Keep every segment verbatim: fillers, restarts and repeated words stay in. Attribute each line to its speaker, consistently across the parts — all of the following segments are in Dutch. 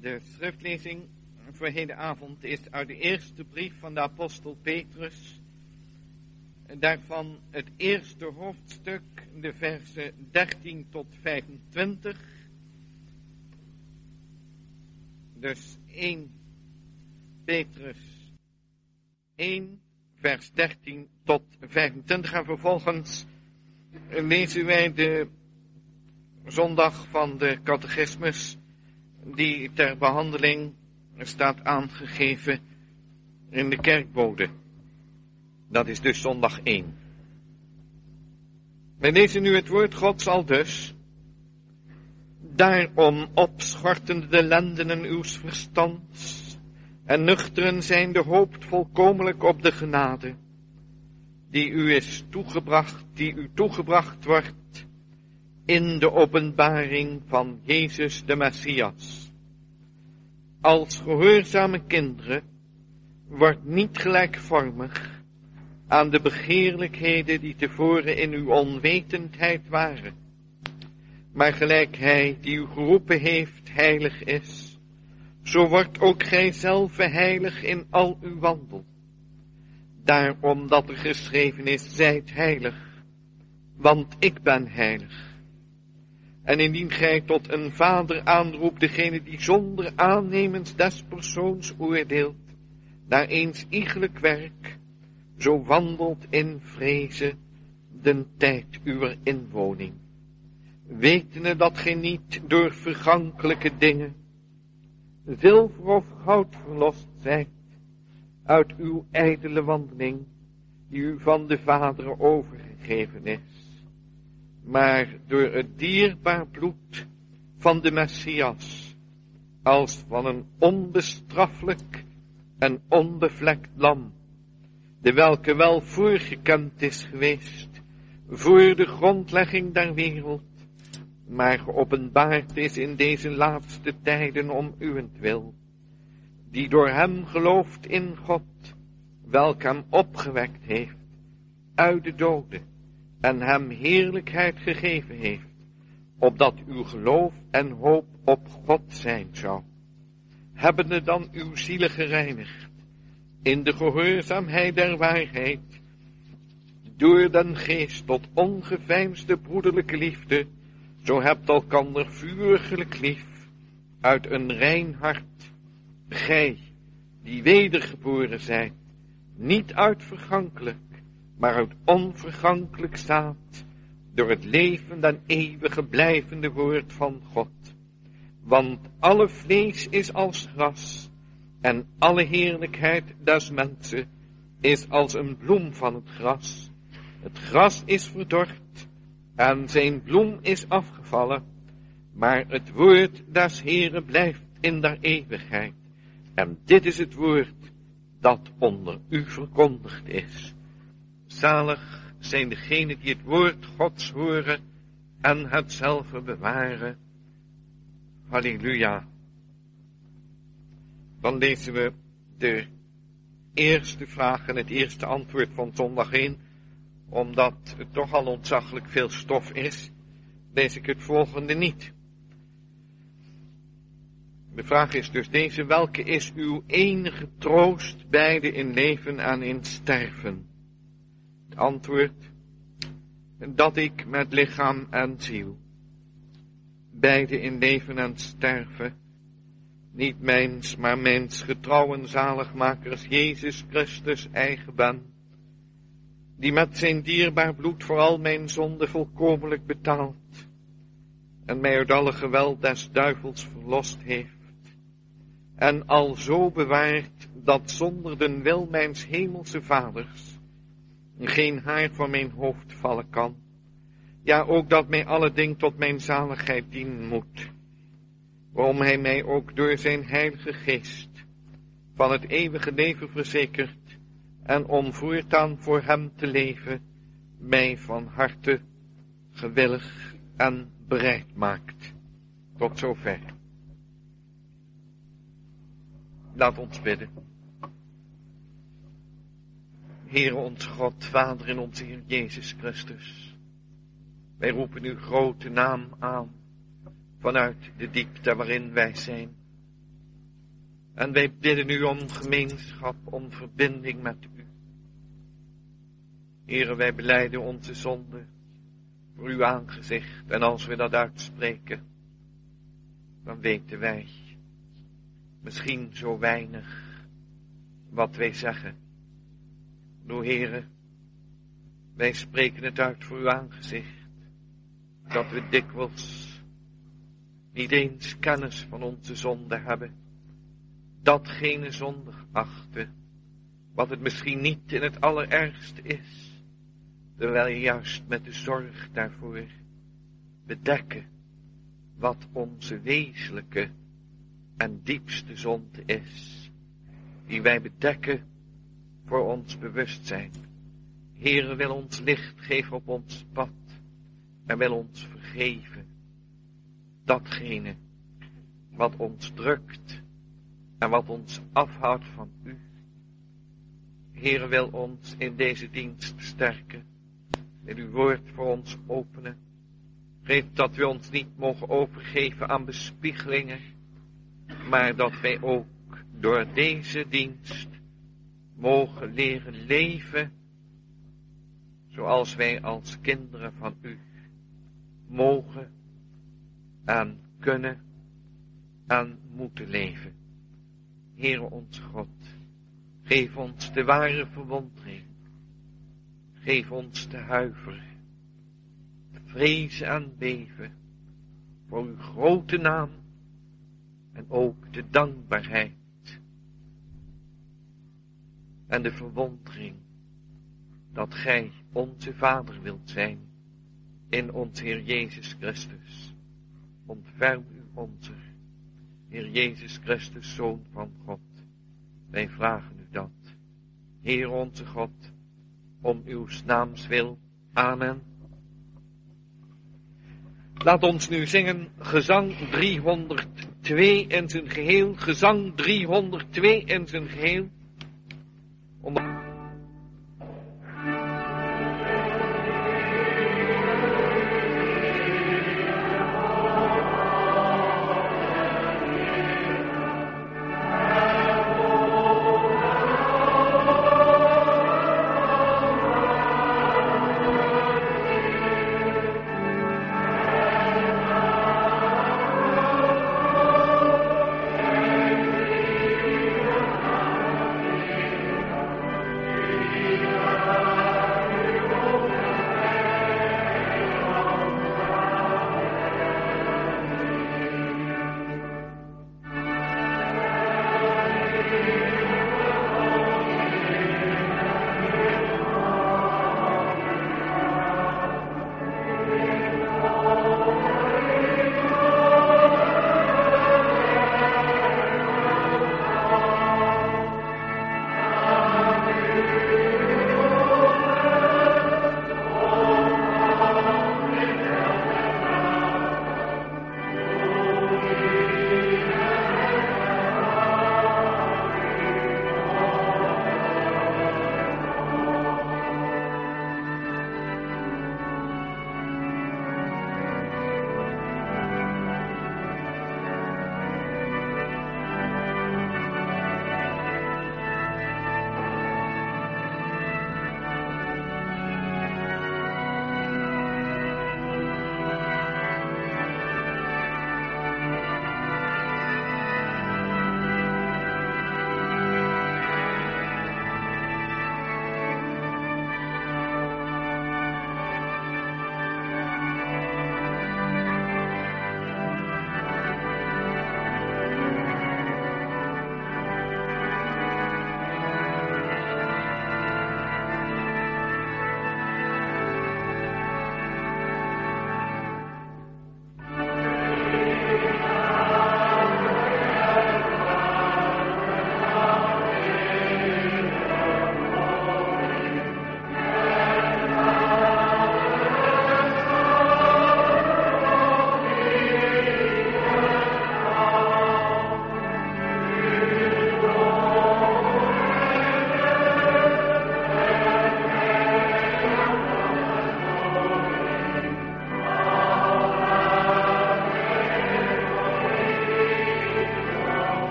Speaker 1: De schriftlezing voor hedenavond is uit de eerste brief van de apostel Petrus. Daarvan het eerste hoofdstuk, de versen dertien tot vijfentwintig. Dus eerste Petrus één, vers dertien tot vijfentwintig. En vervolgens lezen wij de zondag van de catechismus, die ter behandeling staat aangegeven in de kerkbode. Dat is dus zondag één. Wij lezen nu het woord Gods al dus. Daarom opschortende de lendenen uws verstands, en nuchteren zijnde hoopt volkomenlijk op de genade, die u is toegebracht, die u toegebracht wordt, in de openbaring van Jezus de Messias. Als gehoorzame kinderen, wordt niet gelijkvormig aan de begeerlijkheden die tevoren in uw onwetendheid waren, maar gelijk hij die u geroepen heeft heilig is, zo wordt ook gij zelf heilig in al uw wandel. Daarom dat er geschreven is, zijt heilig, want ik ben heilig. En indien gij tot een vader aanroept, degene die zonder aannemens des persoons oordeelt, naar eens iegelijk werk, zo wandelt in vrezen den tijd uwer inwoning, wetende dat gij niet door vergankelijke dingen, zilver of goud verlost zijt, uit uw ijdele wandeling, die u van de Vader overgegeven is, maar door het dierbaar bloed van de Messias, als van een onbestraffelijk en onbevlekt lam, de welke wel voorgekend is geweest, voor de grondlegging der wereld, maar geopenbaard is in deze laatste tijden om uwentwil, die door hem gelooft in God, welke hem opgewekt heeft uit de doden, en hem heerlijkheid gegeven heeft, opdat uw geloof en hoop op God zijn zou, hebbende dan uw zielen gereinigd, in de gehoorzaamheid der waarheid, door den geest tot ongeveinsde broederlijke liefde, zo hebt elkander vuriglijk lief, uit een rein hart, gij, die wedergeboren zijt, niet uit vergankelijk, maar uit onvergankelijk zaad, door het leven en eeuwige blijvende woord van God. Want alle vlees is als gras, en alle heerlijkheid des mensen is als een bloem van het gras. Het gras is verdord, en zijn bloem is afgevallen, maar het woord des Heeren blijft in der eeuwigheid. En dit is het woord dat onder u verkondigd is. Zalig zijn degenen die het woord Gods horen en hetzelfde bewaren. Halleluja. Dan lezen we de eerste vraag en het eerste antwoord van zondag één. Omdat het toch al ontzaglijk veel stof is, lees ik het volgende niet. De vraag is dus deze: welke is uw enige troost, beide in leven en in sterven? Het antwoord: dat ik met lichaam en ziel, beide in leven en sterven, niet mijns, maar mijns getrouwen zaligmakers Jezus Christus eigen ben, die met zijn dierbaar bloed voor al mijn zonden volkomenlijk betaald, en mij uit alle geweld des duivels verlost heeft, en al zo bewaard, dat zonder den wil mijns hemelse vaders geen haar van mijn hoofd vallen kan, ja ook dat mij alle ding tot mijn zaligheid dienen moet, waarom hij mij ook door zijn heilige geest van het eeuwige leven verzekert, en om voortaan voor hem te leven, mij van harte gewillig en bereid maakt. Tot zover. Laat ons bidden. Heere ons God, Vader in onze Heer Jezus Christus, wij roepen uw grote naam aan, vanuit de diepte waarin wij zijn. En wij bidden u om gemeenschap, om verbinding met u. Heere, wij belijden onze zonde voor uw aangezicht. En als we dat uitspreken, dan weten wij misschien zo weinig wat wij zeggen. O Heere, wij spreken het uit voor uw aangezicht. Dat we dikwijls niet eens kennis van onze zonde hebben. Datgene zondig achten, wat het misschien niet in het allerergste is. Terwijl je juist met de zorg daarvoor bedekken wat onze wezenlijke en diepste zonde is. Die wij bedekken voor ons bewustzijn. Heere wil ons licht geven op ons pad en wil ons vergeven. Datgene wat ons drukt en wat ons afhoudt van u. Heere wil ons in deze dienst sterken. Wil uw woord voor ons openen. Geef dat we ons niet mogen overgeven aan bespiegelingen. Maar dat wij ook door deze dienst mogen leren leven. Zoals wij als kinderen van u mogen en kunnen en moeten leven. Heere onze God, geef ons de ware verwondering. Geef ons de huiver, vrezen en beven voor uw grote naam en ook de dankbaarheid en de verwondering dat gij onze Vader wilt zijn in ons Heer Jezus Christus. Ontferm u onze Heer Jezus Christus, Zoon van God. Wij vragen u dat, Heer onze God, om uw naams wil. Amen. Laat ons nu zingen gezang driehonderdtwee in zijn geheel. Gezang driehonderdtwee in zijn geheel. Om...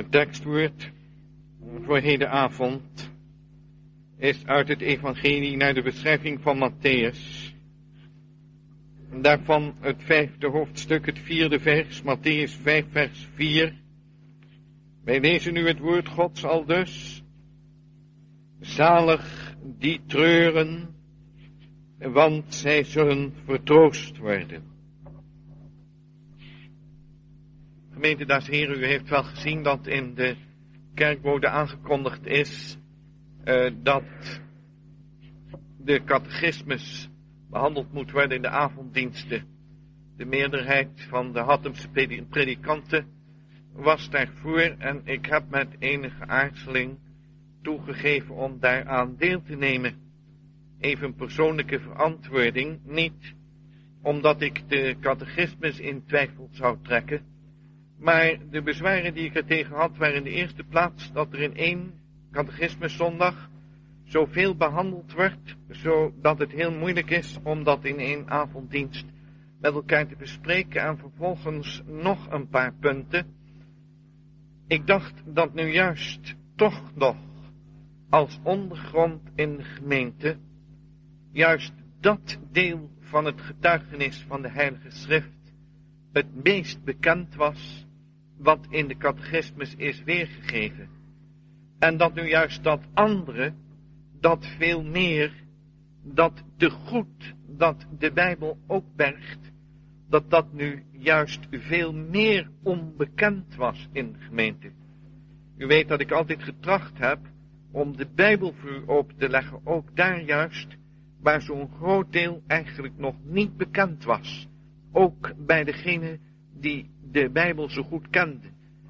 Speaker 1: Het tekstwoord voor hedenavond is uit het evangelie naar de beschrijving van Matthäus. Daarvan het vijfde hoofdstuk, het vierde vers, Matthäus vijf vers vier. Wij lezen nu het woord Gods aldus. Zalig die treuren, want zij zullen vertroost worden. Gemeente des Heren, u heeft wel gezien dat in de kerkbode aangekondigd is uh, dat de catechismus behandeld moet worden in de avonddiensten. De meerderheid van de Hattemse predikanten was daarvoor en ik heb met enige aarzeling toegegeven om daaraan deel te nemen. Even persoonlijke verantwoording, niet omdat ik de catechismus in twijfel zou trekken, maar de bezwaren die ik er tegen had waren in de eerste plaats dat er in één catechismuszondag zoveel behandeld wordt, zodat het heel moeilijk is om dat in één avonddienst met elkaar te bespreken en vervolgens nog een paar punten. Ik dacht dat nu juist toch nog als ondergrond in de gemeente juist dat deel van het getuigenis van de Heilige Schrift het meest bekend was wat in de catechismus is weergegeven. En dat nu juist dat andere, dat veel meer, dat te goed dat de Bijbel ook bergt, dat dat nu juist veel meer onbekend was in de gemeente. U weet dat ik altijd getracht heb om de Bijbel voor u open te leggen, ook daar juist, waar zo'n groot deel eigenlijk nog niet bekend was. Ook bij degene die de Bijbel zo goed kenden.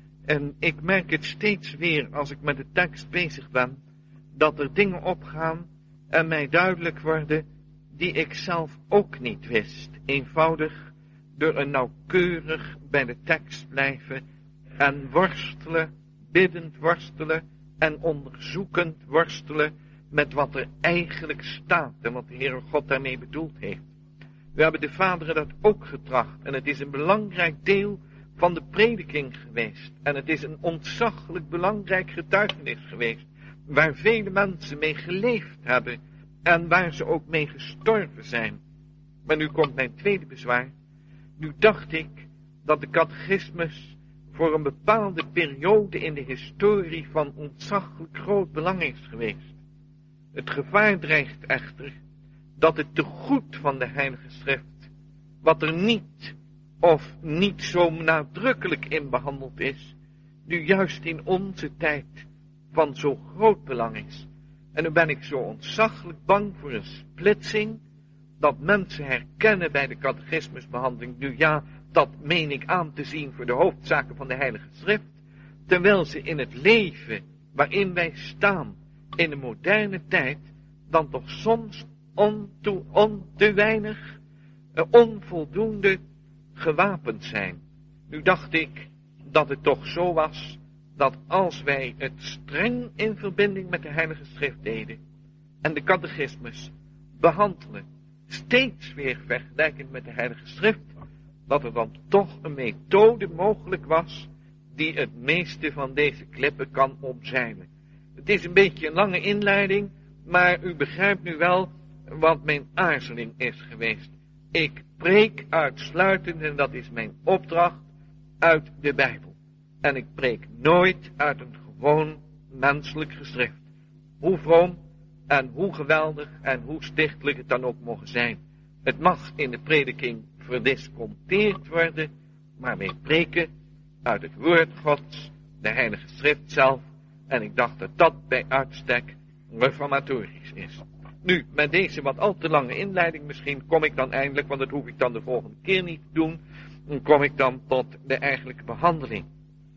Speaker 1: En ik merk het steeds weer als ik met de tekst bezig ben, dat er dingen opgaan en mij duidelijk worden die ik zelf ook niet wist. Eenvoudig door een nauwkeurig bij de tekst blijven en worstelen, biddend worstelen en onderzoekend worstelen met wat er eigenlijk staat en wat de Heere God daarmee bedoeld heeft. We hebben de vaderen dat ook getracht en het is een belangrijk deel van de prediking geweest. En het is een ontzaglijk belangrijk getuigenis geweest, waar vele mensen mee geleefd hebben en waar ze ook mee gestorven zijn. Maar nu komt mijn tweede bezwaar. Nu dacht ik dat de catechismus voor een bepaalde periode in de historie van ontzaglijk groot belang is geweest. Het gevaar dreigt echter dat het te goed van de Heilige Schrift, wat er niet of niet zo nadrukkelijk in behandeld is, nu juist in onze tijd van zo groot belang is. En nu ben ik zo ontzaglijk bang voor een splitsing, dat mensen herkennen bij de catechismusbehandeling, nu ja, dat meen ik aan te zien voor de hoofdzaken van de Heilige Schrift, terwijl ze in het leven waarin wij staan, in de moderne tijd, dan toch soms on te, on te weinig, uh, onvoldoende gewapend zijn. Nu dacht ik dat het toch zo was, dat als wij het streng in verbinding met de Heilige Schrift deden, en de catechismus behandelen, steeds weer vergelijkend met de Heilige Schrift, dat er dan toch een methode mogelijk was, die het meeste van deze klippen kan omzeilen. Het is een beetje een lange inleiding, maar u begrijpt nu wel wat mijn aarzeling is geweest. Ik preek uitsluitend, en dat is mijn opdracht, uit de Bijbel. En ik preek nooit uit een gewoon menselijk geschrift. Hoe vroom en hoe geweldig en hoe stichtelijk het dan ook mogen zijn. Het mag in de prediking verdisconteerd worden, maar wij preken uit het woord Gods, de Heilige Schrift zelf. En ik dacht dat dat bij uitstek reformatorisch is. Nu, met deze wat al te lange inleiding misschien kom ik dan eindelijk, want dat hoef ik dan de volgende keer niet te doen, dan kom ik dan tot de eigenlijke behandeling.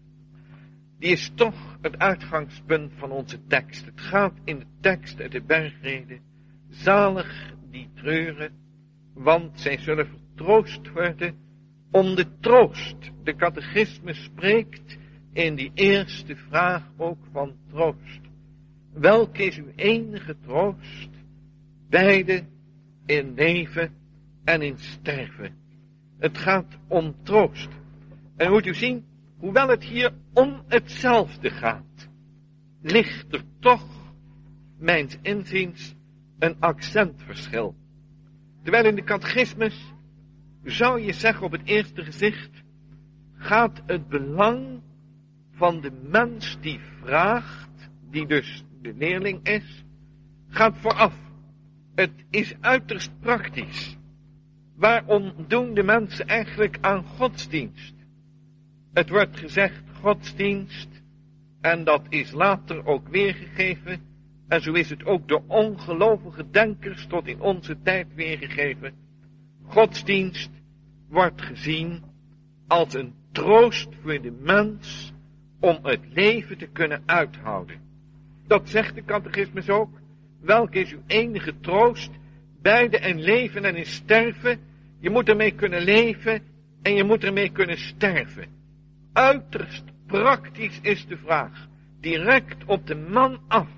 Speaker 1: Die is toch het uitgangspunt van onze tekst. Het gaat in de tekst uit de bergrede, zalig die treuren, want zij zullen vertroost worden om de troost. De catechismus spreekt in die eerste vraag ook van troost. Welke is uw enige troost? Beide in leven en in sterven. Het gaat om troost. En moet u zien, hoewel het hier om hetzelfde gaat, ligt er toch, mijns inziens, een accentverschil. Terwijl in de catechismus, zou je zeggen op het eerste gezicht, gaat het belang van de mens die vraagt, die dus de leerling is, gaat vooraf. Het is uiterst praktisch. Waarom doen de mensen eigenlijk aan godsdienst? Het wordt gezegd godsdienst, en dat is later ook weergegeven, en zo is het ook door ongelovige denkers tot in onze tijd weergegeven. Godsdienst wordt gezien als een troost voor de mens om het leven te kunnen uithouden. Dat zegt de catechismus ook. Welke is uw enige troost? Beide in leven en in sterven. Je moet ermee kunnen leven en je moet ermee kunnen sterven. Uiterst praktisch is de vraag. Direct op de man af.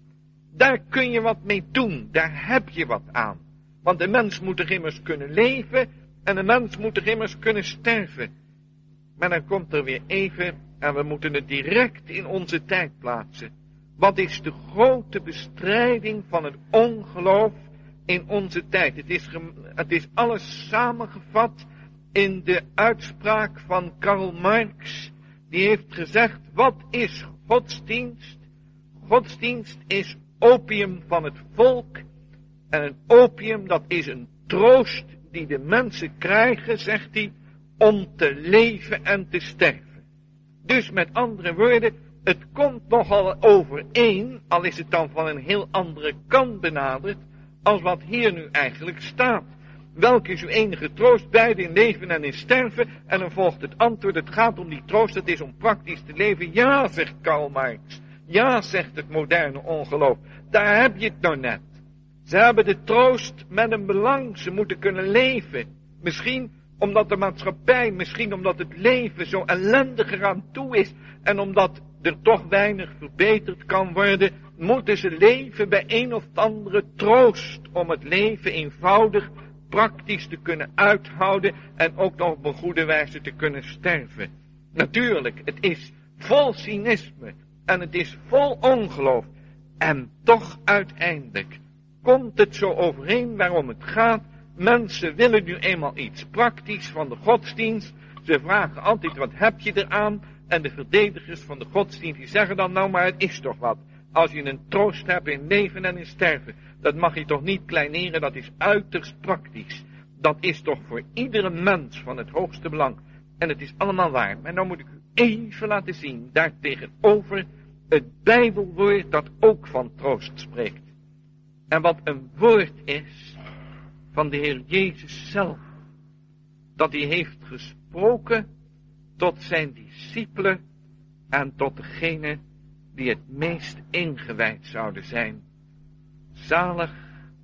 Speaker 1: Daar kun je wat mee doen. Daar heb je wat aan. Want de mens moet er immers kunnen leven en de mens moet er immers kunnen sterven. Maar dan komt er weer even, en we moeten het direct in onze tijd plaatsen. Wat is de grote bestrijding van het ongeloof in onze tijd? Het is, het is alles samengevat in de uitspraak van Karl Marx. Die heeft gezegd, wat is godsdienst? Godsdienst is opium van het volk. En een opium, dat is een troost die de mensen krijgen, zegt hij, om te leven en te sterven. Dus met andere woorden, het komt nogal overeen, al is het dan van een heel andere kant benaderd, als wat hier nu eigenlijk staat. Welke is uw enige troost, beide in leven en in sterven? En dan volgt het antwoord, het gaat om die troost, het is om praktisch te leven. Ja, zegt Karl Marx. Ja, zegt het moderne ongeloof. Daar heb je het nou net. Ze hebben de troost met een belang, ze moeten kunnen leven. Misschien omdat de maatschappij, misschien omdat het leven zo ellendig eraan toe is, en omdat er toch weinig verbeterd kan worden, moeten ze leven bij een of andere troost, om het leven eenvoudig, praktisch te kunnen uithouden, en ook nog op een goede wijze te kunnen sterven. Natuurlijk, het is vol cynisme, en het is vol ongeloof, en toch uiteindelijk komt het zo overeen waarom het gaat. Mensen willen nu eenmaal iets praktisch van de godsdienst. Ze vragen altijd, wat heb je eraan? En de verdedigers van de godsdienst, die zeggen dan, nou maar het is toch wat. Als je een troost hebt in leven en in sterven, dat mag je toch niet kleineren, dat is uiterst praktisch. Dat is toch voor iedere mens van het hoogste belang. En het is allemaal waar. Maar nou moet ik u even laten zien, daartegenover het Bijbelwoord dat ook van troost spreekt. En wat een woord is van de Heer Jezus zelf, dat hij heeft gesproken tot zijn discipelen en tot degene die het meest ingewijd zouden zijn. Zalig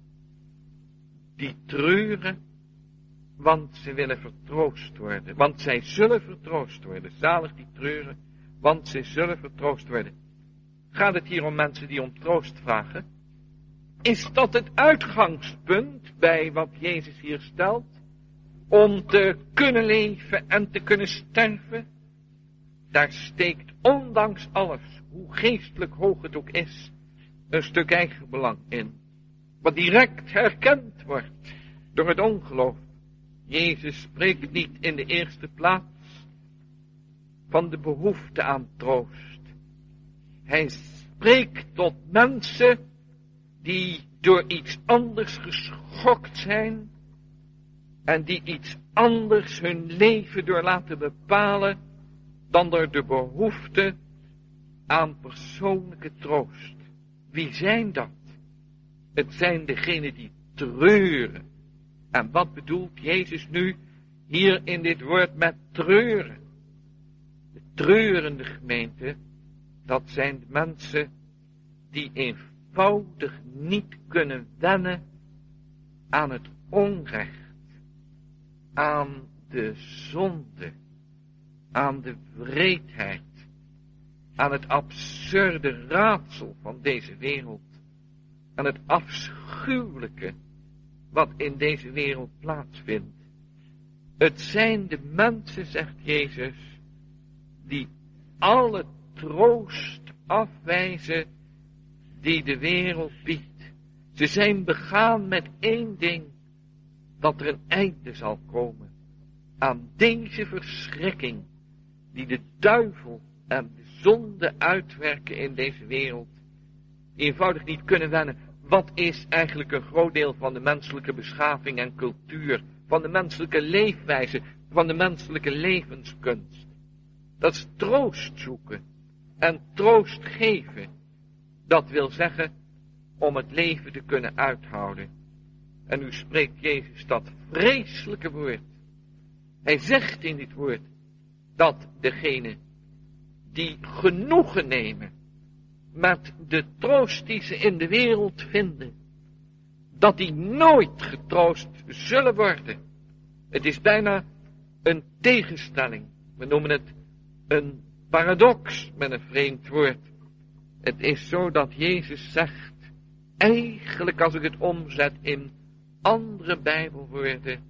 Speaker 1: die treuren, want ze willen vertroost worden, want zij zullen vertroost worden. Zalig die treuren, want zij zullen vertroost worden. Gaat het hier om mensen die om troost vragen? Is dat het uitgangspunt bij wat Jezus hier stelt? Om te kunnen leven en te kunnen sterven? Daar steekt ondanks alles, hoe geestelijk hoog het ook is, een stuk eigen belang in. Wat direct herkend wordt door het ongeloof. Jezus spreekt niet in de eerste plaats van de behoefte aan troost. Hij spreekt tot mensen die door iets anders geschokt zijn en die iets anders hun leven door laten bepalen dan door de behoefte aan persoonlijke troost. Wie zijn dat? Het zijn degenen die treuren. En wat bedoelt Jezus nu hier in dit woord met treuren? De treurende gemeente, dat zijn de mensen die eenvoudig niet kunnen wennen aan het onrecht, aan de zonde, aan de wreedheid, aan het absurde raadsel van deze wereld, aan het afschuwelijke wat in deze wereld plaatsvindt. Het zijn de mensen, zegt Jezus, die alle troost afwijzen die de wereld biedt. Ze zijn begaan met één ding, dat er een einde zal komen aan deze verschrikking die de duivel en de zonde uitwerken in deze wereld. Eenvoudig niet kunnen wennen. Wat is eigenlijk een groot deel van de menselijke beschaving en cultuur, van de menselijke leefwijze, van de menselijke levenskunst? Dat is troost zoeken en troost geven. Dat wil zeggen om het leven te kunnen uithouden. En nu spreekt Jezus dat vreselijke woord. Hij zegt in dit woord dat degene die genoegen nemen met de troost die ze in de wereld vinden, dat die nooit getroost zullen worden. Het is bijna een tegenstelling. We noemen het een paradox met een vreemd woord. Het is zo dat Jezus zegt, eigenlijk als ik het omzet in andere Bijbelwoorden,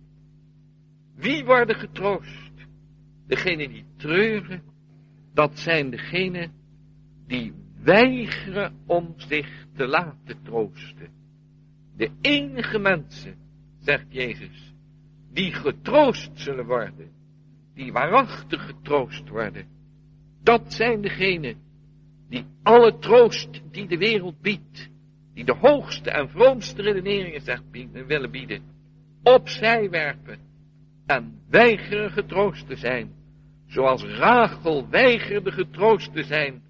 Speaker 1: wie worden getroost? Degenen die treuren, dat zijn degenen die weigeren om zich te laten troosten. De enige mensen, zegt Jezus, die getroost zullen worden, die waarachtig getroost worden, dat zijn degenen die alle troost die de wereld biedt, die de hoogste en vroomste redeneringen zegt, bieden, willen bieden, opzij werpen en weigeren getroost te zijn, zoals Rachel weigerde getroost te zijn,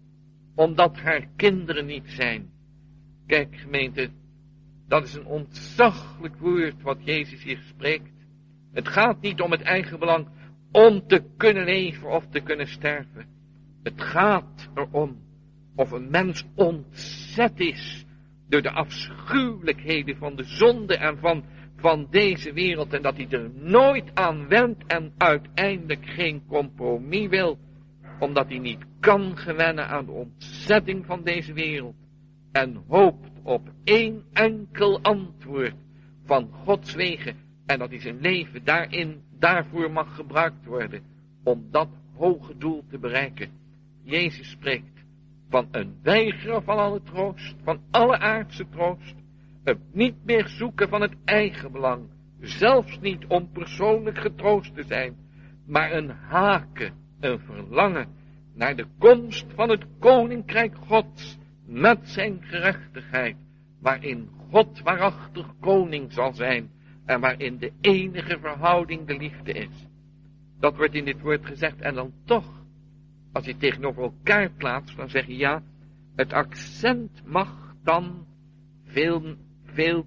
Speaker 1: omdat haar kinderen niet zijn. Kijk gemeente, dat is een ontzaglijk woord wat Jezus hier spreekt. Het gaat niet om het eigen belang, om te kunnen leven of te kunnen sterven. Het gaat erom of een mens ontzet is door de afschuwelijkheden van de zonde en van, van deze wereld, en dat hij er nooit aan wendt en uiteindelijk geen compromis wil, omdat hij niet kan gewennen aan de ontzetting van deze wereld en hoopt op één enkel antwoord van Gods wegen, en dat hij zijn leven daarin, daarvoor mag gebruikt worden om dat hoge doel te bereiken. Jezus spreekt van een weigeren van alle troost, van alle aardse troost, het niet meer zoeken van het eigen belang, zelfs niet om persoonlijk getroost te zijn, maar een haken, een verlangen naar de komst van het koninkrijk Gods met zijn gerechtigheid, waarin God waarachtig koning zal zijn en waarin de enige verhouding de liefde is. Dat wordt in dit woord gezegd, en dan toch, als je tegenover elkaar plaatst, dan zeg je ja, het accent mag dan veel, veel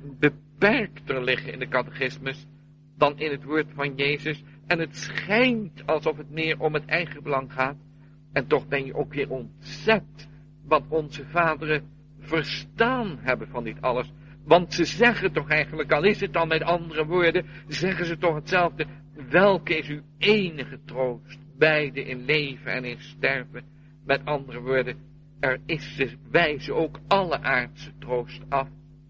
Speaker 1: beperkter liggen in de catechismus dan in het woord van Jezus. En het schijnt alsof het meer om het eigen belang gaat. En toch ben je ook weer ontzet wat onze vaderen verstaan hebben van dit alles. Want ze zeggen toch eigenlijk, al is het dan met andere woorden, zeggen ze toch hetzelfde. Welke is uw enige troost, beide in leven en in sterven? Met andere woorden, er is, ze wijzen ook alle aardse troost af.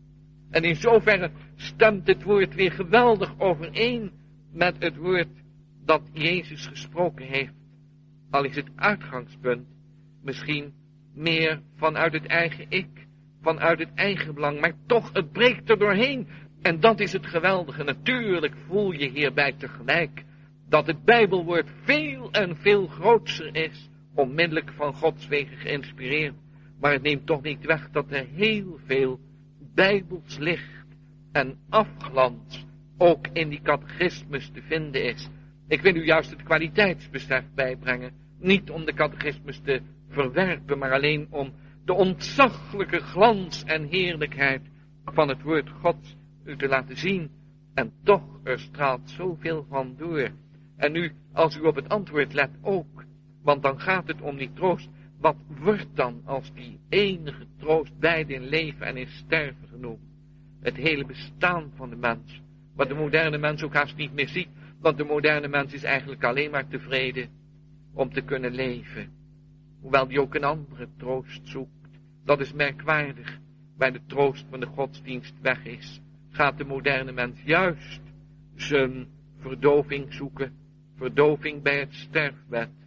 Speaker 1: En in zoverre stemt het woord weer geweldig overeen met het woord dat Jezus gesproken heeft. Al is het uitgangspunt misschien meer vanuit het eigen ik, vanuit het eigen belang, maar toch, het breekt er doorheen. En dat is het geweldige. Natuurlijk voel je hierbij tegelijk dat het Bijbelwoord veel en veel grootser is, onmiddellijk van Gods wegen geïnspireerd. Maar het neemt toch niet weg dat er heel veel Bijbels licht en afglans ook in die catechismus te vinden is. Ik wil u juist het kwaliteitsbesef bijbrengen, niet om de catechismus te verwerpen, maar alleen om de ontzaglijke glans en heerlijkheid van het woord Gods u te laten zien. En toch, er straalt zoveel van door. En nu, als u op het antwoord let ook, want dan gaat het om die troost. Wat wordt dan als die enige troost beide in leven en in sterven genoemd? Het hele bestaan van de mens, wat de moderne mens ook haast niet meer ziet, want de moderne mens is eigenlijk alleen maar tevreden om te kunnen leven, hoewel die ook een andere troost zoekt. Dat is merkwaardig. Waar de troost van de godsdienst weg is, gaat de moderne mens juist zijn verdoving zoeken, verdoving bij het sterfbed.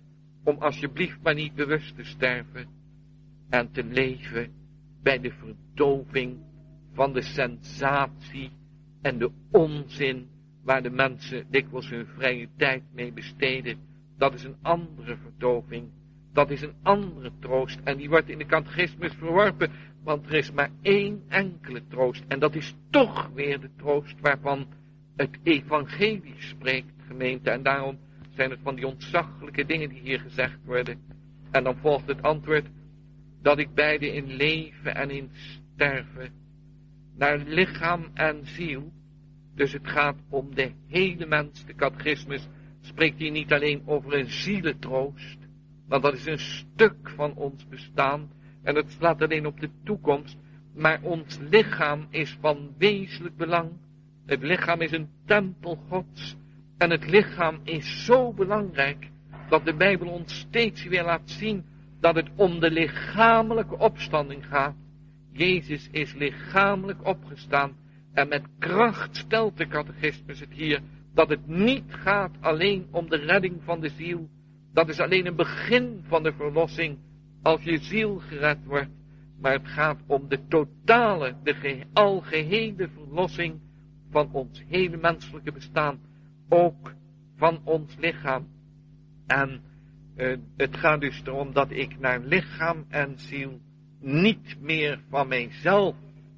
Speaker 1: om alsjeblieft maar niet bewust te sterven en te leven bij de verdoving van de sensatie en de onzin waar de mensen dikwijls hun vrije tijd mee besteden. Dat is een andere verdoving. Dat is een andere troost. En die wordt in de catechismus verworpen. Want er is maar één enkele troost. En dat is toch weer de troost waarvan het evangelie spreekt, gemeente. En daarom zijn het van die ontzaglijke dingen die hier gezegd worden. En dan volgt het antwoord. Dat ik beide in leven en in sterven. Naar lichaam en ziel. Dus het gaat om de hele mens. De catechismus spreekt hier niet alleen over een zielentroost. Want dat is een stuk van ons bestaan. En het slaat alleen op de toekomst. Maar ons lichaam is van wezenlijk belang. Het lichaam is een tempel Gods. En het lichaam is zo belangrijk. Dat de Bijbel ons steeds weer laat zien. Dat het om de lichamelijke opstanding gaat. Jezus is lichamelijk opgestaan. En met kracht stelt de catechismus het hier. Dat het niet gaat alleen om de redding van de ziel. Dat is alleen een begin van de verlossing. Als je ziel gered wordt. Maar het gaat om de totale, de ge- algehele verlossing van ons hele menselijke bestaan. Ook van ons lichaam. En uh, het gaat dus erom dat ik naar lichaam en ziel niet meer van mijzelf,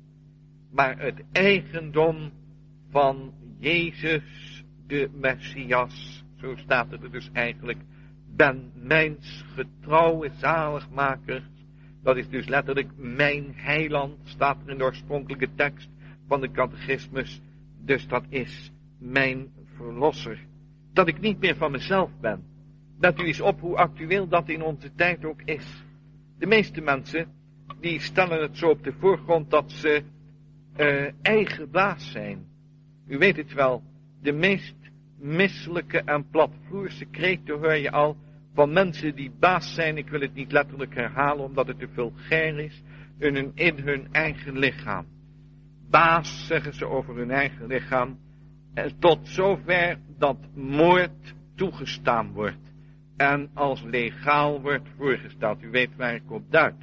Speaker 1: maar het eigendom van Jezus de Messias, zo staat het er dus eigenlijk, ben mijns getrouwe zaligmaker. Dat is dus letterlijk mijn heiland, staat er in de oorspronkelijke tekst van de catechismus. Dus dat is mijn verlosser. Dat ik niet meer van mezelf ben. Let u eens op hoe actueel dat in onze tijd ook is. De meeste mensen, die stellen het zo op de voorgrond dat ze uh, eigen baas zijn. U weet het wel, de meest misselijke en platvloerse kreten hoor je al van mensen die baas zijn. Ik wil het niet letterlijk herhalen omdat het te vulgair is. In hun, in hun eigen lichaam. Baas, zeggen ze over hun eigen lichaam. Tot zover dat moord toegestaan wordt. En als legaal wordt voorgesteld. U weet waar ik op duid.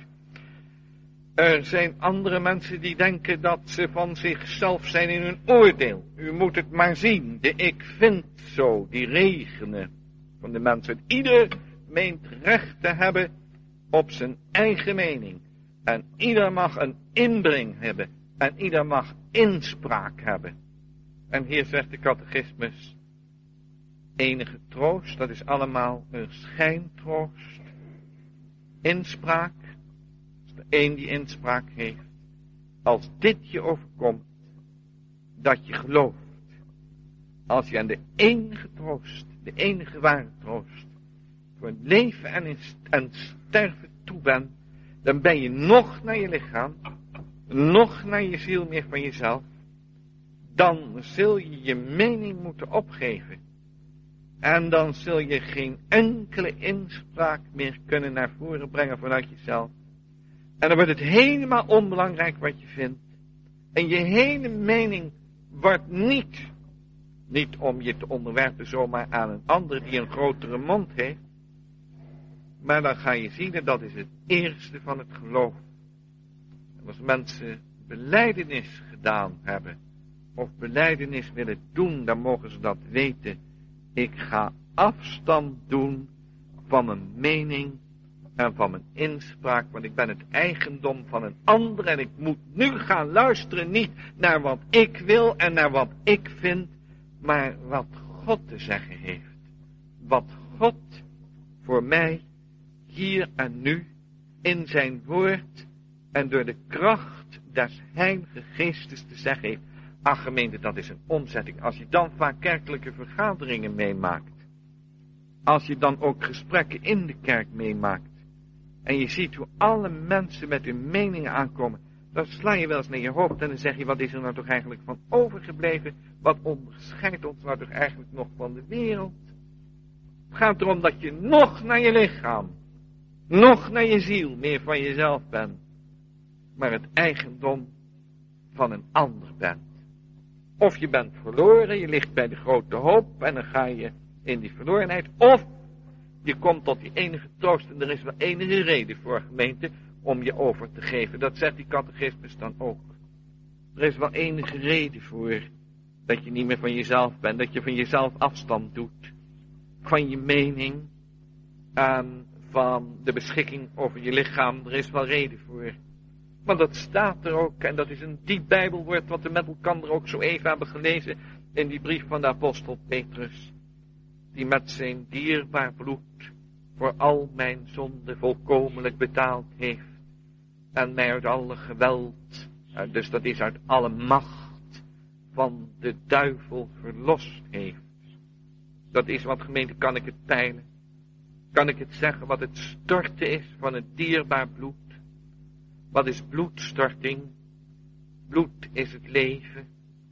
Speaker 1: Er zijn andere mensen die denken dat ze van zichzelf zijn in hun oordeel. U moet het maar zien. De ik vind zo, die regenen van de mensen. Ieder meent recht te hebben op zijn eigen mening. En ieder mag een inbreng hebben. En ieder mag inspraak hebben. En hier zegt de catechismus. Enige troost, dat is allemaal een schijntroost. Inspraak. De een die inspraak heeft. Als dit je overkomt, dat je gelooft. Als je aan de enige troost, de enige ware troost, voor het leven en, in, en sterven toe bent, dan ben je nog naar je lichaam, nog naar je ziel meer van jezelf. Dan zul je je mening moeten opgeven. En dan zul je geen enkele inspraak meer kunnen naar voren brengen vanuit jezelf. En dan wordt het helemaal onbelangrijk wat je vindt. En je hele mening wordt niet, niet om je te onderwerpen zomaar aan een ander die een grotere mond heeft. Maar dan ga je zien, en dat is het eerste van het geloof. En als mensen belijdenis gedaan hebben, of belijdenis willen doen, dan mogen ze dat weten. Ik ga afstand doen van mijn mening en van mijn inspraak, want ik ben het eigendom van een ander en ik moet nu gaan luisteren niet naar wat ik wil en naar wat ik vind, maar wat God te zeggen heeft. Wat God voor mij hier en nu in zijn woord en door de kracht des Heilige Geestes te zeggen heeft. Ach gemeente, dat is een omzetting. Als je dan vaak kerkelijke vergaderingen meemaakt. Als je dan ook gesprekken in de kerk meemaakt. En je ziet hoe alle mensen met hun meningen aankomen. Dan sla je wel eens naar je hoofd en dan zeg je, wat is er nou toch eigenlijk van overgebleven? Wat onderscheidt ons nou toch eigenlijk nog van de wereld? Het gaat erom dat je nog naar je lichaam, nog naar je ziel meer van jezelf bent. Maar het eigendom van een ander bent. Of je bent verloren, je ligt bij de grote hoop en dan ga je in die verlorenheid. Of Je komt tot die enige troost en er is wel enige reden voor, gemeente, om je over te geven. Dat zegt die catechismus dan ook. Er is wel enige reden voor dat je niet meer van jezelf bent, dat je van jezelf afstand doet. Van je mening en van de beschikking over je lichaam, er is wel reden voor. Maar dat staat er ook en dat is een diep bijbelwoord wat we met elkaar ook zo even hebben gelezen in die brief van de apostel Petrus. Die met zijn dierbaar bloed voor al mijn zonden volkomenlijk betaald heeft. En mij uit alle geweld, dus dat is uit alle macht van de duivel verlost heeft. Dat is wat, gemeente, kan ik het peilen. Kan ik het zeggen wat het storten is van het dierbaar bloed. Wat is bloedstorting? Bloed is het leven.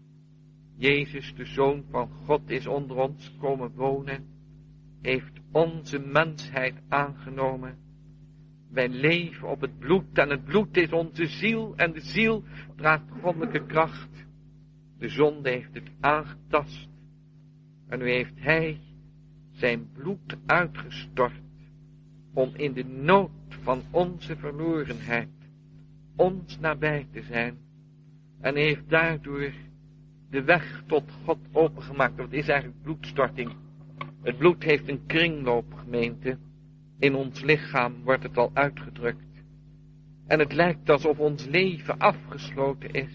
Speaker 1: Jezus, de Zoon van God, is onder ons komen wonen. Heeft onze mensheid aangenomen. Wij leven op het bloed en het bloed is onze ziel en de ziel draagt goddelijke kracht. De zonde heeft het aangetast en nu heeft hij zijn bloed uitgestort om in de nood van onze verlorenheid ons nabij te zijn en heeft daardoor de weg tot God opengemaakt. Dat is eigenlijk bloedstorting. Het bloed heeft een kringloop, gemeente. In ons lichaam wordt het al uitgedrukt. En het lijkt alsof ons leven afgesloten is.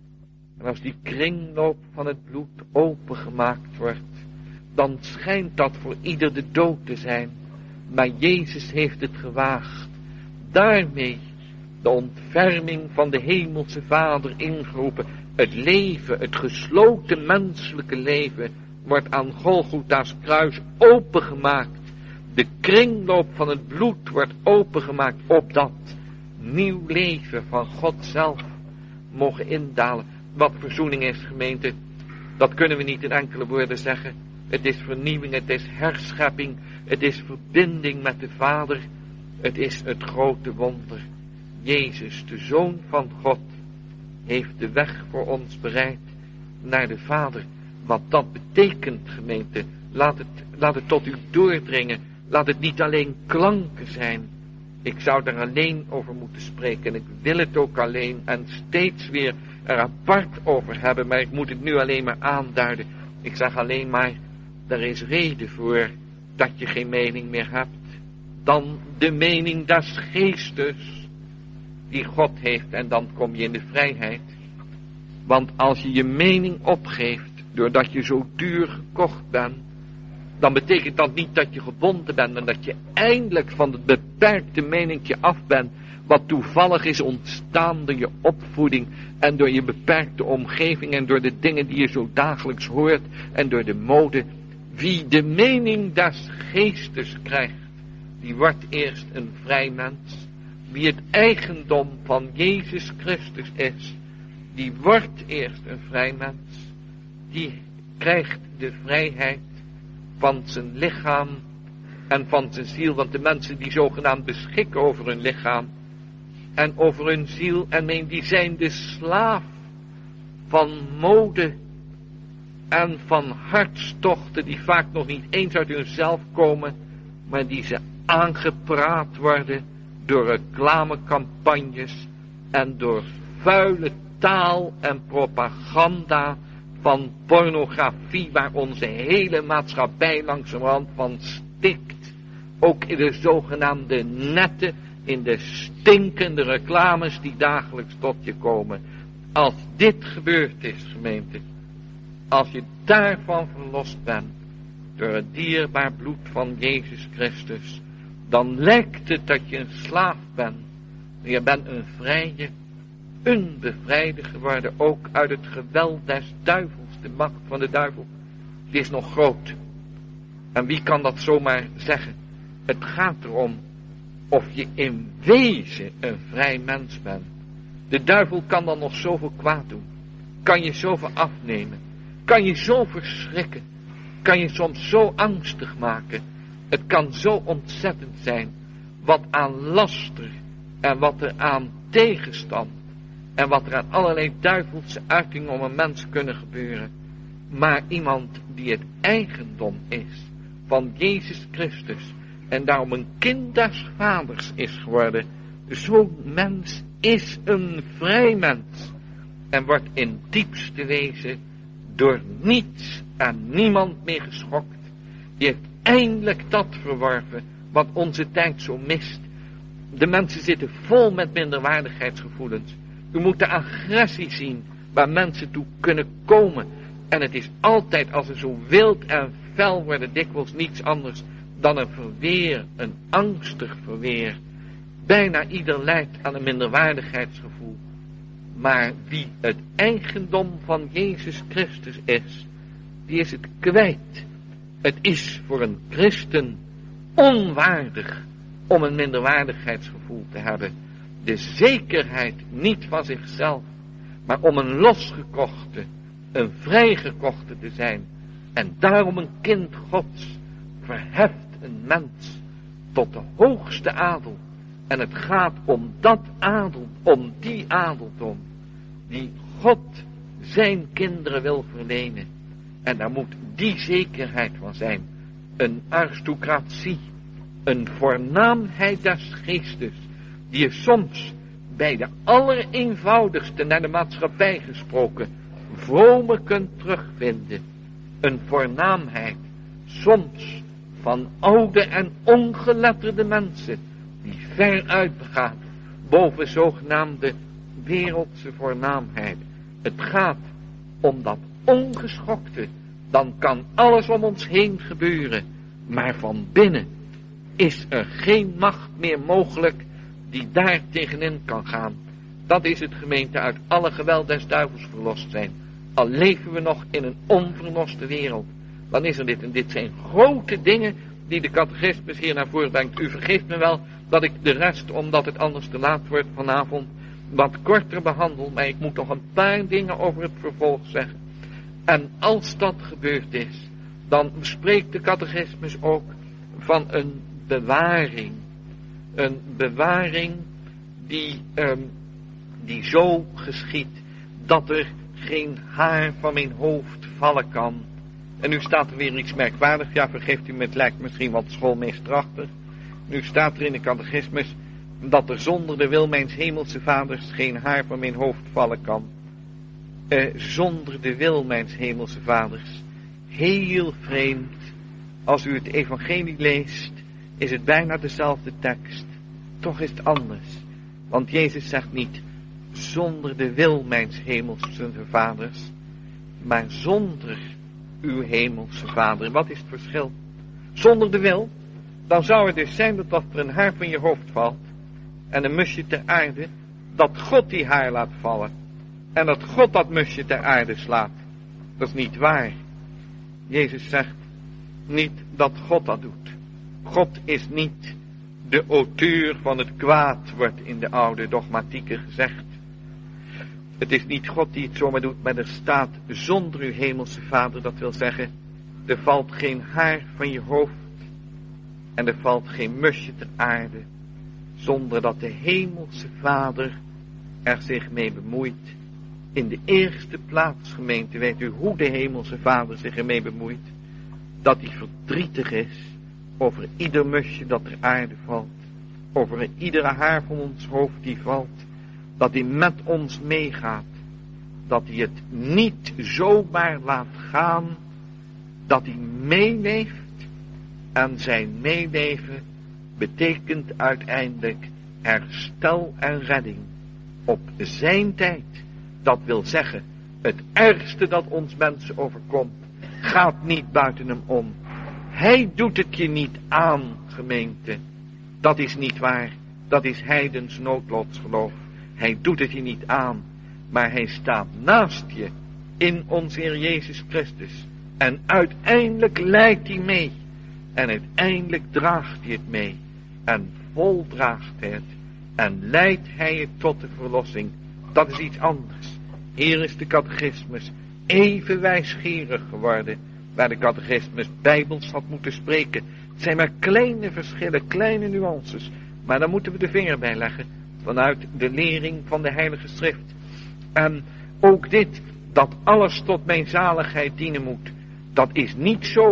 Speaker 1: En als die kringloop van het bloed opengemaakt wordt, dan schijnt dat voor ieder de dood te zijn. Maar Jezus heeft het gewaagd. Daarmee de ontferming van de hemelse Vader ingeroepen. Het leven, het gesloten menselijke leven, wordt aan Golgotha's kruis opengemaakt. De kringloop van het bloed wordt opengemaakt, opdat nieuw leven van God zelf mogen indalen. Wat verzoening is, gemeente, dat kunnen we niet in enkele woorden zeggen. Het is vernieuwing, het is herschepping, het is verbinding met de Vader. Het is het grote wonder. Jezus, de Zoon van God, heeft de weg voor ons bereid naar de Vader. Wat dat betekent, gemeente, laat het, laat het tot u doordringen. Laat het niet alleen klanken zijn. Ik zou daar alleen over moeten spreken en ik wil het ook alleen en steeds weer er apart over hebben, maar ik moet het nu alleen maar aanduiden. Ik zeg alleen maar, er is reden voor dat je geen mening meer hebt dan de mening des geestes die God heeft en dan kom je in de vrijheid. Want als je je mening opgeeft doordat je zo duur gekocht bent, dan betekent dat niet dat je gebonden bent, maar dat je eindelijk van het beperkte meningje af bent, wat toevallig is ontstaan door je opvoeding en door je beperkte omgeving en door de dingen die je zo dagelijks hoort en door de mode. Wie de mening des geestes krijgt, die wordt eerst een vrij mens. Wie het eigendom van Jezus Christus is, die wordt eerst een vrij mens. Die krijgt de vrijheid van zijn lichaam en van zijn ziel. Want de mensen die zogenaamd beschikken over hun lichaam en over hun ziel en meen, die zijn de slaaf van mode en van hartstochten die vaak nog niet eens uit hunzelf komen, maar die ze aangepraat worden door reclamecampagnes en door vuile taal en propaganda van pornografie, waar onze hele maatschappij langzamerhand van stikt. Ook in de zogenaamde netten, in de stinkende reclames die dagelijks tot je komen. Als dit gebeurd is, gemeente, als je daarvan verlost bent, door het dierbaar bloed van Jezus Christus, dan lijkt het dat je een slaaf bent. Je bent een vrije, een bevrijde geworden, ook uit het geweld des duivels. De macht van de duivel, die is nog groot. En wie kan dat zomaar zeggen? Het gaat erom of je in wezen een vrij mens bent. De duivel kan dan nog zoveel kwaad doen. Kan je zoveel afnemen. Kan je zo verschrikken. Kan je soms zo angstig maken. Het kan zo ontzettend zijn. Wat aan laster en wat er aan tegenstand en wat er aan allerlei duivelse uitingen om een mens kunnen gebeuren. Maar iemand die het eigendom is van Jezus Christus, en daarom een kind des vaders is geworden. Zo'n mens is een vrij mens en wordt in diepste wezen door niets en niemand meer geschokt. Die heeft eindelijk dat verworven wat onze tijd zo mist. De mensen zitten vol met minderwaardigheidsgevoelens. U moet de agressie zien waar mensen toe kunnen komen. En het is altijd, als ze zo wild en fel worden, dikwijls niets anders dan een verweer, een angstig verweer. Bijna ieder lijdt aan een minderwaardigheidsgevoel. Maar wie het eigendom van Jezus Christus is, die is het kwijt. Het is voor een christen onwaardig om een minderwaardigheidsgevoel te hebben. De zekerheid niet van zichzelf, maar om een losgekochte, een vrijgekochte te zijn. En daarom een kind Gods verheft een mens tot de hoogste adel. En het gaat om dat adel, om die adeldom, die God zijn kinderen wil verlenen. En daar moet die zekerheid van zijn. Een aristocratie, een voornaamheid des geestes, die je soms bij de allereenvoudigste naar de maatschappij gesproken vrome kunt terugvinden. Een voornaamheid, soms van oude en ongeletterde mensen, die ver uitgaat boven zogenaamde wereldse voornaamheid. Het gaat om dat ongeschokte. Dan kan alles om ons heen gebeuren, maar van binnen is er geen macht meer mogelijk die daar tegenin kan gaan. Dat is het, gemeente, uit alle geweld des duivels verlost zijn. Al leven we nog in een onverloste wereld, dan is er dit. En dit zijn grote dingen die de catechismus hier naar voren brengt. U vergeeft me wel dat ik de rest, omdat het anders te laat wordt vanavond, wat korter behandel, maar ik moet nog een paar dingen over het vervolg zeggen. En als dat gebeurd is, dan spreekt de catechismus ook van een bewaring. Een bewaring die, um, die zo geschiet dat er geen haar van mijn hoofd vallen kan. En nu staat er weer iets merkwaardigs. Ja, vergeeft u me, het lijkt misschien wat schoolmeesterachtig. Nu staat er in de catechismus dat er zonder de wil mijns hemelse vaders geen haar van mijn hoofd vallen kan. Uh, zonder de wil mijns hemelse vaders. Heel vreemd. Als u het evangelie leest, is het bijna dezelfde tekst. Toch is het anders. Want Jezus zegt niet zonder de wil mijns hemelse vaders, maar zonder uw hemelse vader. Wat is het verschil? Zonder de wil, dan zou het dus zijn dat als er een haar van je hoofd valt en een musje ter aarde, dat God die haar laat vallen. En dat God dat musje ter aarde slaat. Dat is niet waar. Jezus zegt niet dat God dat doet. God is niet de auteur van het kwaad, wordt in de oude dogmatieken gezegd. Het is niet God die het zomaar doet, maar er staat zonder uw hemelse vader. Dat wil zeggen, er valt geen haar van je hoofd en er valt geen musje ter aarde, zonder dat de hemelse vader er zich mee bemoeit. In de eerste plaats, gemeente, weet u hoe de hemelse vader zich ermee bemoeit? Dat hij verdrietig is over ieder musje dat ter aarde valt, over iedere haar van ons hoofd die valt, dat hij met ons meegaat, dat hij het niet zomaar laat gaan, dat hij meeleeft, en zijn meeleven betekent uiteindelijk herstel en redding op zijn tijd. Dat wil zeggen, het ergste dat ons mensen overkomt, gaat niet buiten hem om. Hij doet het je niet aan, gemeente. Dat is niet waar. Dat is heidens noodlotsgeloof. Hij doet het je niet aan. Maar hij staat naast je in onze Heer Jezus Christus. En uiteindelijk leidt hij mee. En uiteindelijk draagt hij het mee. En voldraagt hij het. En leidt hij het tot de verlossing. Dat is iets anders. Hier is de catechismus even wijsgerig geworden, waar de catechismus bijbels had moeten spreken. Het zijn maar kleine verschillen, kleine nuances, maar daar moeten we de vinger bij leggen, vanuit de lering van de Heilige Schrift. En ook dit, dat alles tot mijn zaligheid dienen moet, dat is niet zo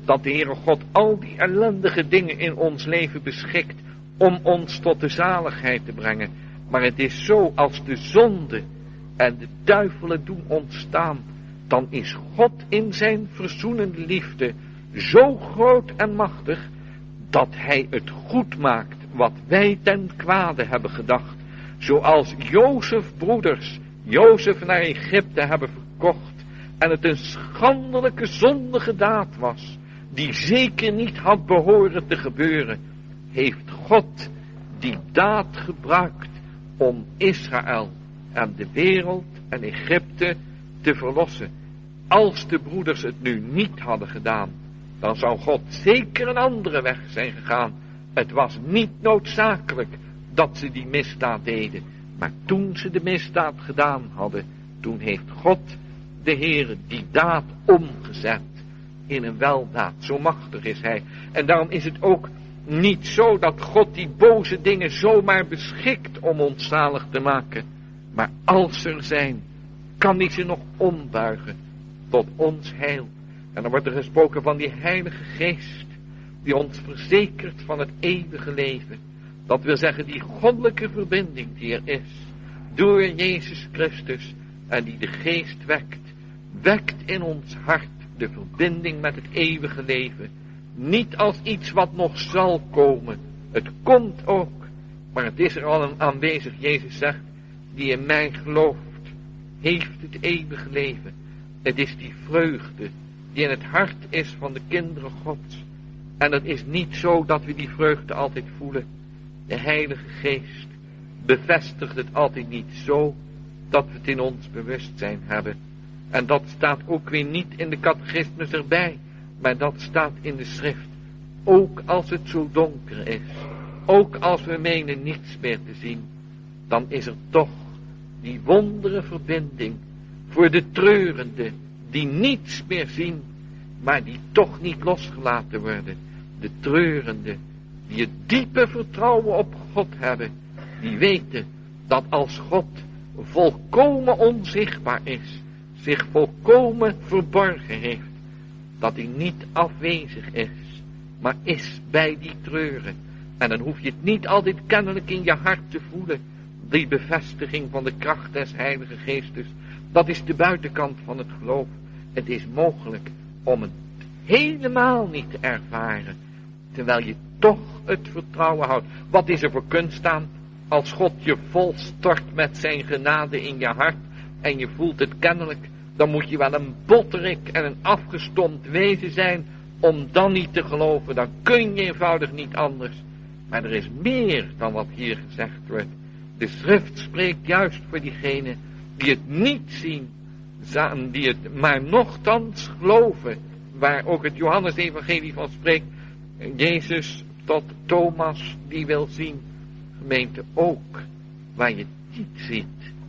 Speaker 1: dat de Heere God al die ellendige dingen in ons leven beschikt om ons tot de zaligheid te brengen. Maar het is zo, als de zonde en de duivelen doen ontstaan, dan is God in zijn verzoenende liefde zo groot en machtig, dat hij het goed maakt wat wij ten kwade hebben gedacht. Zoals Jozef broeders Jozef naar Egypte hebben verkocht en het een schandelijke zondige daad was, die zeker niet had behoren te gebeuren, heeft God die daad gebruikt om Israël en de wereld en Egypte te verlossen. Als de broeders het nu niet hadden gedaan, dan zou God zeker een andere weg zijn gegaan. Het was niet noodzakelijk dat ze die misdaad deden. Maar toen ze de misdaad gedaan hadden, toen heeft God de Heere die daad omgezet in een weldaad. Zo machtig is hij. En daarom is het ook niet zo dat God die boze dingen zomaar beschikt om ons zalig te maken. Maar als ze er zijn, kan hij ze nog ombuigen tot ons heil. En dan wordt er gesproken van die Heilige Geest, die ons verzekert van het eeuwige leven. Dat wil zeggen, die goddelijke verbinding die er is, door Jezus Christus, en die de Geest wekt, wekt in ons hart de verbinding met het eeuwige leven. Niet als iets wat nog zal komen. Het komt ook, maar het is er al aanwezig. Jezus zegt, die in mij gelooft, heeft het eeuwige leven. Het is die vreugde die in het hart is van de kinderen Gods. En het is niet zo dat we die vreugde altijd voelen. De Heilige Geest bevestigt het altijd niet zo dat we het in ons bewustzijn hebben. En dat staat ook weer niet in de catechismus erbij, maar dat staat in de schrift. Ook als het zo donker is, ook als we menen niets meer te zien, dan is er toch die wondere verbinding voor de treurenden die niets meer zien, maar die toch niet losgelaten worden. De treurenden die het diepe vertrouwen op God hebben, die weten dat als God volkomen onzichtbaar is, zich volkomen verborgen heeft, dat hij niet afwezig is, maar is bij die treuren. En dan hoef je het niet altijd kennelijk in je hart te voelen, die bevestiging van de kracht des Heilige Geestes. Dat is de buitenkant van het geloof. Het is mogelijk om het helemaal niet te ervaren, terwijl je toch het vertrouwen houdt. Wat is er voor kunst aan als God je volstort met zijn genade in je hart en je voelt het kennelijk? Dan moet je wel een botterik en een afgestompt wezen zijn om dan niet te geloven. Dan kun je eenvoudig niet anders. Maar er is meer dan wat hier gezegd wordt. De schrift spreekt juist voor diegenen die het niet zien, die het maar nochtans geloven, waar ook het Johannes-evangelie van spreekt. Jezus tot Thomas die wil zien, gemeente ook, waar je het niet ziet,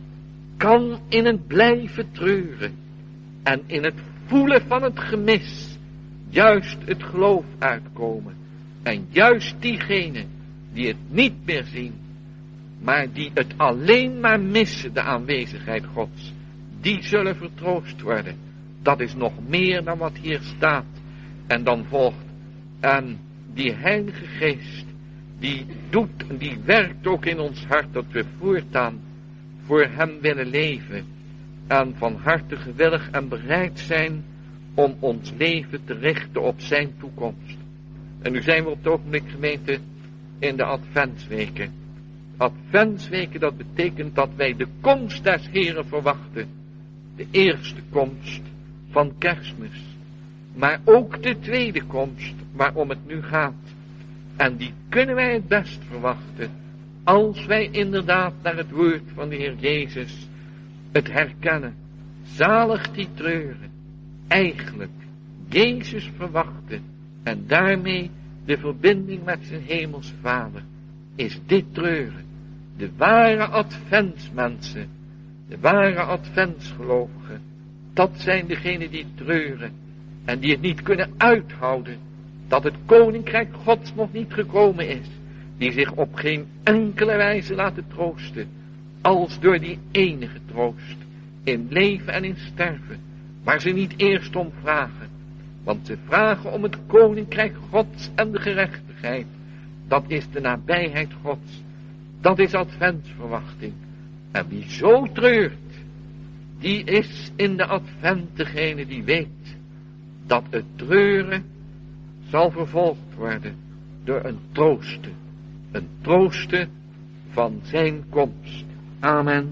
Speaker 1: kan in het blijven treuren en in het voelen van het gemis juist het geloof uitkomen. En juist diegenen die het niet meer zien, maar die het alleen maar missen, de aanwezigheid Gods, die zullen vertroost worden. Dat is nog meer dan wat hier staat. En dan volgt, en die Heilige Geest, die doet, die werkt ook in ons hart, dat we voortaan voor hem willen leven. En van harte gewillig en bereid zijn om ons leven te richten op zijn toekomst. En nu zijn we op het ogenblik, gemeente, in de Adventsweken. Adventsweken, dat betekent dat wij de komst des Heren verwachten. De eerste komst van Kerstmis. Maar ook de tweede komst waarom het nu gaat. En die kunnen wij het best verwachten als wij inderdaad naar het woord van de Heer Jezus het herkennen. Zalig die treuren. Eigenlijk Jezus verwachten en daarmee de verbinding met zijn hemelse Vader. Is dit treuren. De ware adventsmensen, de ware adventsgelovigen, dat zijn degenen die treuren en die het niet kunnen uithouden dat het koninkrijk Gods nog niet gekomen is, die zich op geen enkele wijze laten troosten, als door die enige troost, in leven en in sterven, waar ze niet eerst om vragen, Want ze vragen om het koninkrijk Gods en de gerechtigheid. Dat is de nabijheid Gods. Dat is adventsverwachting. En wie zo treurt, die is in de advent degene die weet dat het treuren zal vervolgd worden door een troosten. Een troosten van zijn komst. Amen.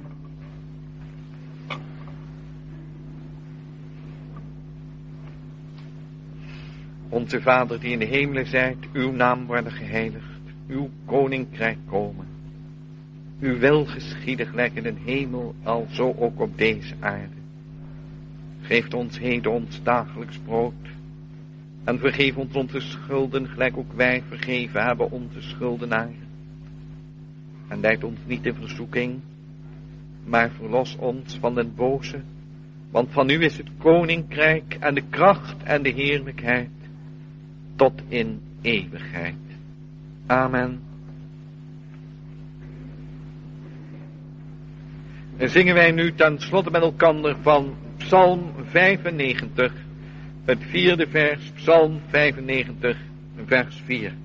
Speaker 1: Onze Vader die in de hemelen zijt, uw naam worden geheiligd, uw koninkrijk komen. Uw wil geschieden gelijk in de hemel, alzo ook op deze aarde. Geef ons heden ons dagelijks brood. En vergeef ons onze schulden, gelijk ook wij vergeven hebben onze schuldenaren. En leid ons niet in verzoeking, maar verlos ons van den boze. Want van u is het koninkrijk en de kracht en de heerlijkheid tot in eeuwigheid. Amen. En zingen wij nu ten slotte met elkander van Psalm vijfennegentig, het vierde vers, Psalm vijfennegentig, vers vier.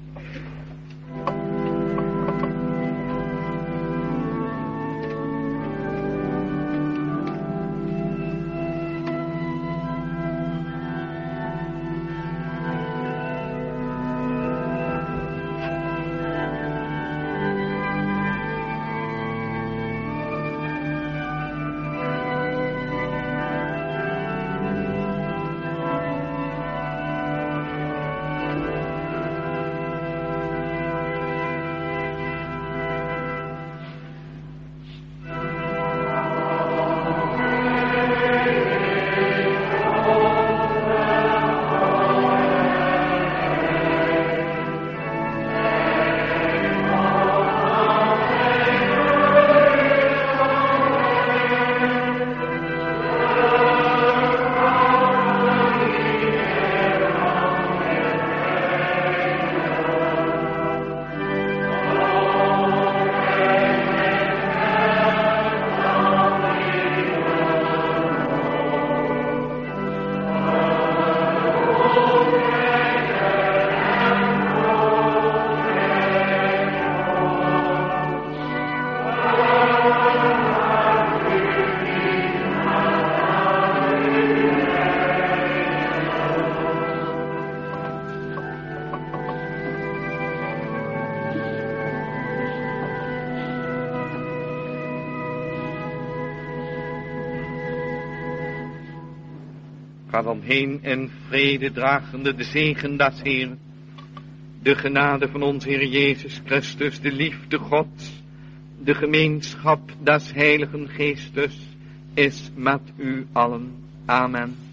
Speaker 1: Ga dan heen en vrede dragende de zegen des Heeren, de genade van ons Heer Jezus Christus, de liefde Gods, de gemeenschap des Heiligen Geestes is met u allen. Amen.